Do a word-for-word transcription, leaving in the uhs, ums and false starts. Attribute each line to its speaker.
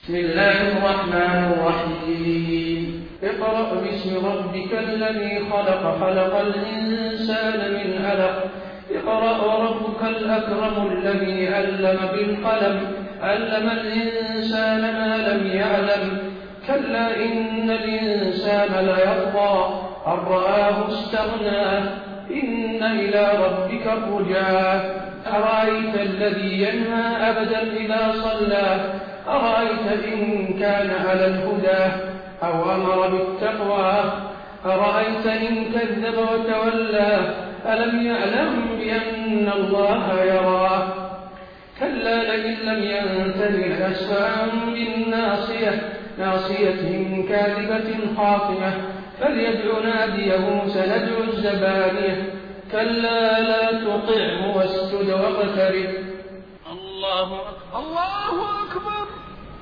Speaker 1: بسم الله الرحمن الرحيم اقرأ باسم ربك الذي خلق خلق الإنسان من علق اقرأ وربك الأكرم الذي علم بالقلم علم الإنسان ما لم يعلم كلا إن الإنسان ليطغى أن رآه استغنى إن إلى ربك الرجعى أرأيت الذي ينهى أبدا إذا صلى أرأيت إن كان على الهدى أو أمر بالتقوى أرأيت إن كذب وتولى ألم يعلم بأن الله يرى كلا لئن لم ينته لنسفعا بالناصية ناصية كاذبة خاطئة فليدع ناديه سندع الزبانية كلا لا تطعه واسجد واقترب الله أكبر الله أكبر